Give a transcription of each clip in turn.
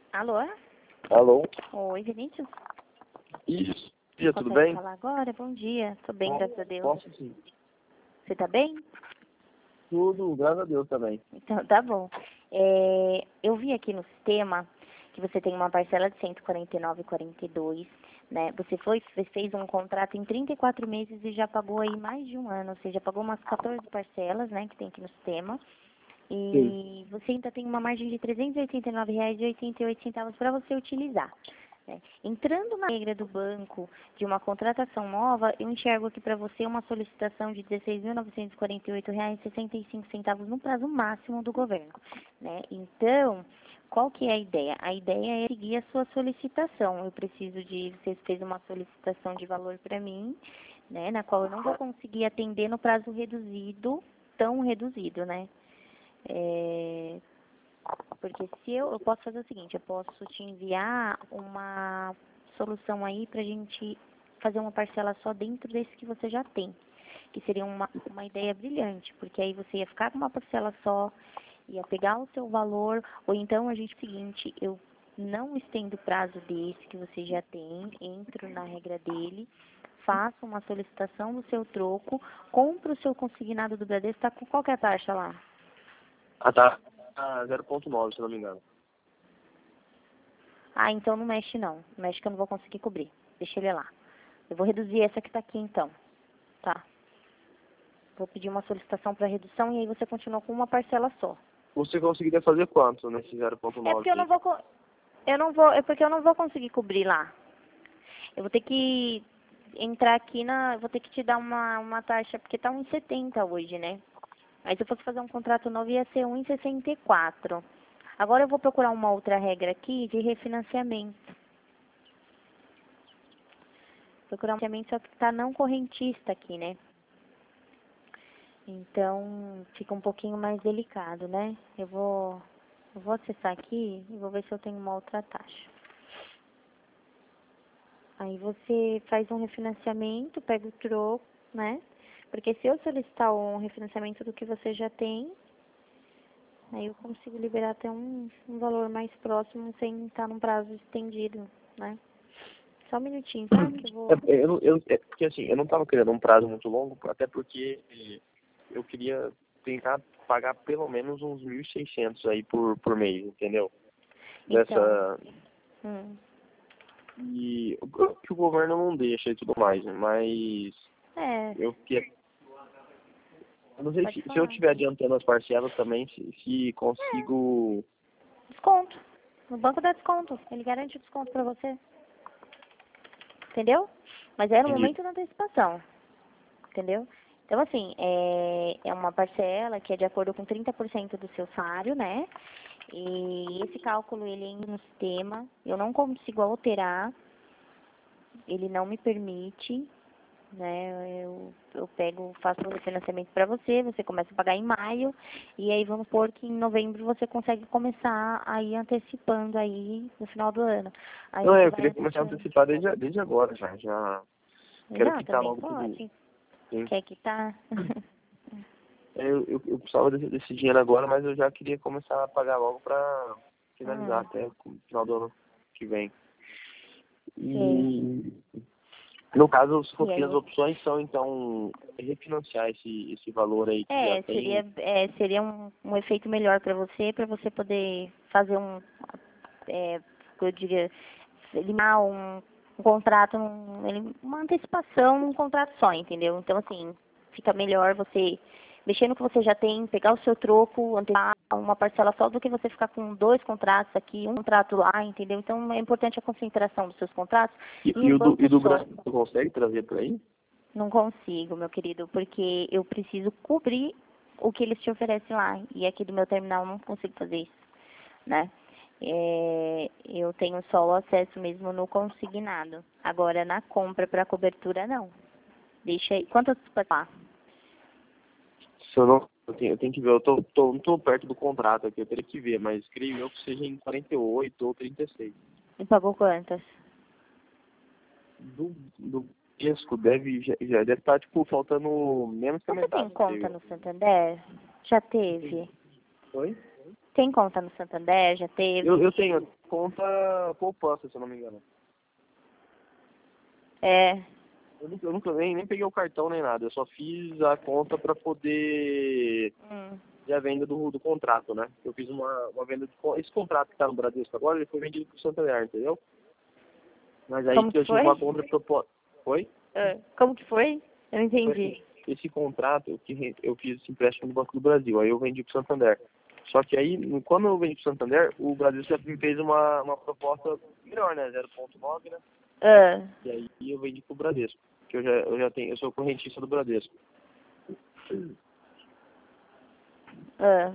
Alô? Alô? Oi, Vinícius? Isso. Dia, tudo Consegue bem? falar agora? Bom dia. Tô bem, graças a Deus. Posso sim. Você tá bem? Tudo, graças a Deus também. Então, tá bom. Eu vi aqui no sistema que você tem uma parcela de 149,42, né? Você fez um contrato em 34 meses e já pagou aí mais de um ano, ou seja, pagou umas 14 parcelas, né, que tem aqui no sistema. Sim. E você ainda tem uma margem de R$ 389,88 para você utilizar, né? Entrando na regra do banco de uma contratação nova, eu enxergo aqui para você uma solicitação de R$ 16.948,65 no prazo máximo do governo, né? Então, qual que é a ideia? A ideia é seguir a sua solicitação. Você fez uma solicitação de valor para mim, né, na qual eu não vou conseguir atender no prazo reduzido, tão reduzido, né? Porque se eu posso fazer o seguinte, eu posso te enviar uma solução aí pra gente fazer uma parcela só dentro desse que você já tem, que seria uma ideia brilhante, porque aí você ia ficar com uma parcela só, ia pegar o seu valor, ou então a gente, seguinte, eu não estendo o prazo desse que você já tem, entro na regra dele, faço uma solicitação do seu troco, compro o seu consignado do Bradesco, tá com qualquer taxa lá? Ah, tá. 0,9, se não me engano. Ah, então não mexe não. Não mexe que eu não vou conseguir cobrir. Deixa ele lá. Eu vou reduzir essa que tá aqui então. Tá. Vou pedir uma solicitação para redução e aí você continua com uma parcela só. Você conseguiria fazer quanto nesse É 0,9 porque eu não aí? vou é porque eu não vou conseguir cobrir lá. Eu vou ter que entrar aqui vou ter que te dar uma taxa, porque tá 1,70 hoje, né? Aí se eu fosse fazer um contrato novo ia ser 1,64. Agora eu vou procurar uma outra regra aqui de refinanciamento. Procurar um financiamento só que está não correntista aqui, né? Então, fica um pouquinho mais delicado, né? Eu vou acessar aqui e vou ver se eu tenho uma outra taxa. Aí você faz um refinanciamento, pega o troco, né? Porque se eu solicitar um refinanciamento do que você já tem, aí eu consigo liberar até um valor mais próximo sem estar num prazo estendido, né? Só um minutinho, tá? Que eu vou... Porque assim, eu não estava querendo um prazo muito longo, até porque eu queria tentar pagar pelo menos uns 1.600 aí por mês, entendeu? Então, Dessa... hum, E que o governo não deixa e tudo mais, mas é, eu queria... Eu não sei pode se eu falar. estiver adiantando as parcelas também, se consigo... Desconto. No banco dá desconto. Ele garante o desconto pra você. Entendeu? Mas é no Entendi. momento da antecipação. Entendeu? Então, assim, é uma parcela que é de acordo com 30% do seu salário, né? E esse cálculo, ele entra no sistema. Eu não consigo alterar. Ele não me permite, né? Eu faço o refinanciamento para você, você começa a pagar em maio, e aí vamos supor que em novembro você consegue começar a ir antecipando aí no final do ano. Aí Não, você eu vai queria começar a antecipando. antecipar desde agora já. Já quero Não, quitar também logo tudo. pode. Sim. Quer quitar? Eu precisava desse dinheiro agora, mas eu já queria começar a pagar logo para finalizar até o final do ano que vem. Sei. E no caso, E aí as você... opções são então refinanciar esse valor aí que já tem. seria um efeito melhor para você poder fazer eu diria, eliminar um contrato, uma antecipação, um contrato só, entendeu? Então, assim, fica melhor você mexer no que você já tem, pegar o seu troco, antecipar uma parcela só do que você ficar com dois contratos aqui, um contrato lá, entendeu? Então, é importante a concentração dos seus contratos em um E banco do só. Brasil, você consegue trazer por aí? Não consigo, meu querido, porque eu preciso cobrir o que eles te oferecem lá. E aqui do meu terminal eu não consigo fazer isso, né? Eu tenho só o acesso mesmo no consignado. Agora, na compra para cobertura, não. Deixa aí. Quantas pode lá? Se eu não, eu tenho que ver, não tô perto do contrato aqui, eu teria que ver, mas creio eu que seja em 48 ou 36. E pagou quantas? Do Bradesco já deve estar, tipo, faltando menos que a Você tem metade, creio conta eu. no Santander? Já teve? Oi? Tem conta no Santander? Já teve? Eu tenho conta poupança, se eu não me engano. É. Eu nunca nem peguei o cartão nem nada. Eu só fiz a conta para poder fazer a venda do contrato, né? Eu fiz uma venda esse contrato que tá no Bradesco agora, ele foi vendido pro Santander, entendeu? Mas aí Como que eu que tive foi? uma contraproposta. Foi? Como que foi? Eu não Foi entendi. esse contrato que eu fiz esse empréstimo no Banco do Brasil, aí eu vendi pro Santander. Só que aí, quando eu vendi pro Santander, o Brasil já me fez uma proposta melhor, né? 0,9, né? Ah, E aí eu vendi pro Bradesco, que eu sou correntista do Bradesco. ah.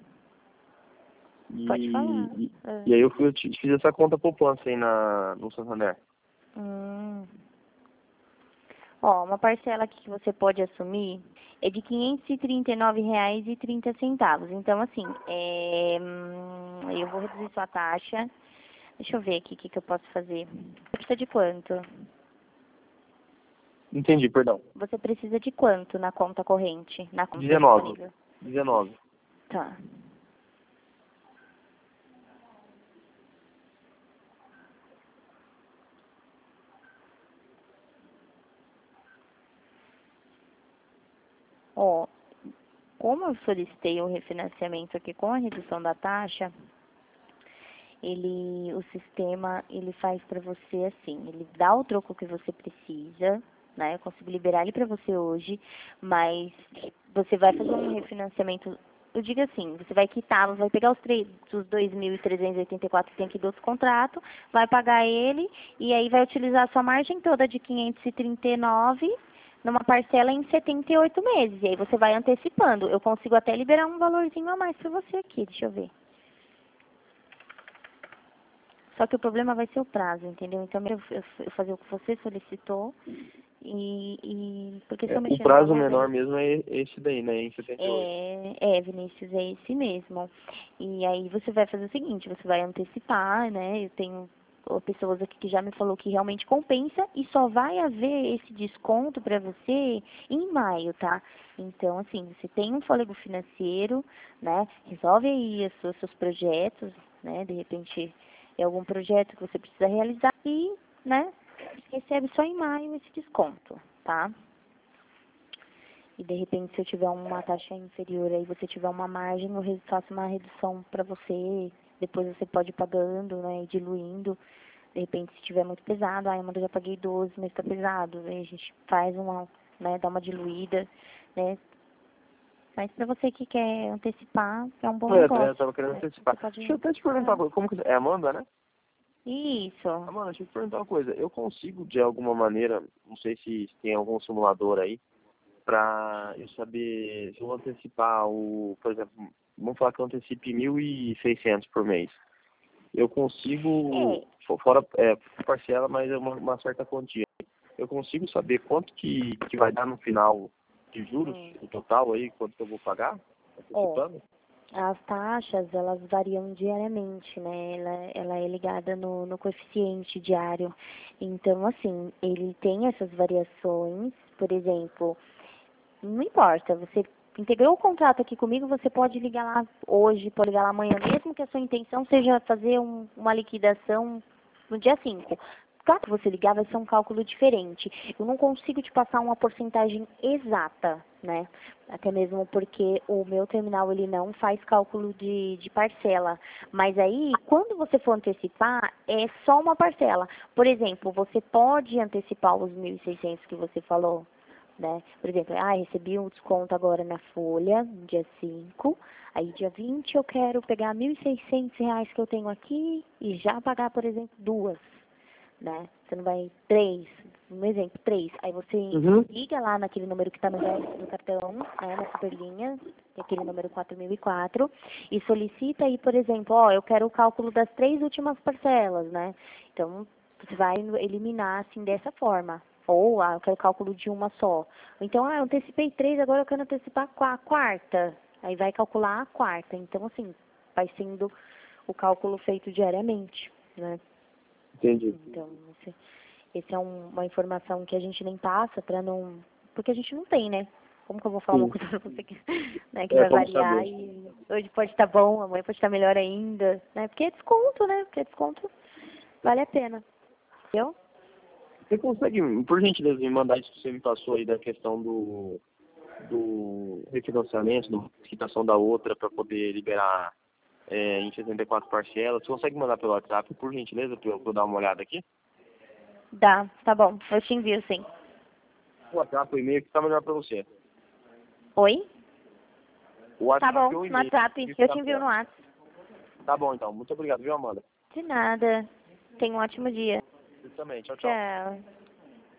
E, Pode falar. e, e aí eu fiz essa conta poupança aí no Santander. Hum. Ó, uma parcela aqui que você pode assumir é de R$ 539,30. Então, assim, eu vou reduzir sua taxa. Deixa eu ver aqui o que eu posso fazer. Você precisa de quanto? Entendi, perdão. Você precisa de quanto na conta corrente? Na conta 19. disponível? 19. Tá. Ó, como eu solicitei o refinanciamento aqui com a redução da taxa, o sistema, ele faz para você assim, ele dá o troco que você precisa, né? Eu consigo liberar ele para você hoje, mas você vai fazer um refinanciamento, eu digo assim, você vai quitar, vai pegar os 2.384 que tem aqui do outro contrato, vai pagar ele e aí vai utilizar a sua margem toda de 539 numa parcela em 78 meses. E aí você vai antecipando. Eu consigo até liberar um valorzinho a mais para você aqui, deixa eu ver. Só que o problema vai ser o prazo, entendeu? Então, eu fazer o que você solicitou porque se eu O mexer no prazo valor, menor mesmo é esse daí, né? Em 78. Vinícius, é esse mesmo. E aí você vai fazer o seguinte, você vai antecipar, né? Eu tenho pessoas aqui que já me falou que realmente compensa e só vai haver esse desconto para você em maio, tá? Então, assim, você tem um fôlego financeiro, né? Resolve aí seus projetos, né? De repente é algum projeto que você precisa realizar e, né, recebe só em maio esse desconto, tá? E de repente, se eu tiver uma taxa inferior aí, você tiver uma margem, eu faço uma redução para você, depois você pode ir pagando, né, e diluindo. De repente, se tiver muito pesado, Amanda, eu já paguei 12, mas está pesado. Aí a gente faz né, dá uma diluída, né. Mas para você que quer antecipar, é um bom negócio. Eu tava querendo Né? antecipar. Deixa eu até te perguntar uma coisa. Como que é Amanda, né? Isso. Amanda, deixa eu te perguntar uma coisa. Eu consigo, de alguma maneira, não sei se tem algum simulador aí, pra eu saber se eu vou antecipar por exemplo, vamos falar que eu antecipe 1.600 por mês. Eu consigo, fora parcela, mas é uma certa quantia. Eu consigo saber quanto que vai dar no final de juros, o total aí, quanto que eu vou pagar, antecipando? As taxas, elas variam diariamente, né? Ela é ligada no coeficiente diário. Então, assim, ele tem essas variações. Por exemplo, não importa, você integrou o contrato aqui comigo, você pode ligar lá hoje, pode ligar lá amanhã, mesmo que a sua intenção seja fazer uma liquidação no dia 5. Claro que você ligar vai ser um cálculo diferente. Eu não consigo te passar uma porcentagem exata, né? Até mesmo porque o meu terminal, ele não faz cálculo de parcela. Mas aí, quando você for antecipar, é só uma parcela. Por exemplo, você pode antecipar os 1.600 que você falou, né? Por exemplo, recebi um desconto agora na folha, no dia 5, aí dia 20 eu quero pegar R$ 1.600 que eu tenho aqui e já pagar, por exemplo, 2, né? Você não vai, 3, um exemplo, 3. Aí você liga lá naquele número que está no verso do cartão, né, na superlinha, aquele número 4004, e solicita aí, por exemplo, eu quero o cálculo das 3 últimas parcelas, né? Então, você vai eliminar assim dessa forma. Ou, eu quero cálculo de uma só. Então, eu antecipei 3, agora eu quero antecipar a quarta. Aí vai calcular a quarta. Então, assim, vai sendo o cálculo feito diariamente, né? Entendi. Então, esse é uma informação que a gente nem passa para não... Porque a gente não tem, né? Como que eu vou falar uma Sim. coisa pra você que, né, que vai Como variar saber. e hoje pode estar bom, amanhã pode estar melhor ainda, né? Porque é desconto, né? Porque é desconto, vale a pena. Entendeu? Você consegue, por gentileza, me mandar isso que você me passou aí da questão do refinanciamento, da quitação da outra para poder liberar em 64 parcelas? Você consegue mandar pelo WhatsApp, por gentileza, para eu dar uma olhada aqui? Dá, tá bom. Eu te envio sim. O WhatsApp, o e-mail que tá melhor para você. Oi? O Tá WhatsApp bom, ou o no e-mail WhatsApp. que Eu tá te envio no melhor. WhatsApp. Tá bom, então. Muito obrigado, viu, Amanda? De nada. Tenha um ótimo dia. Você também. Tchau, tchau. Tchau.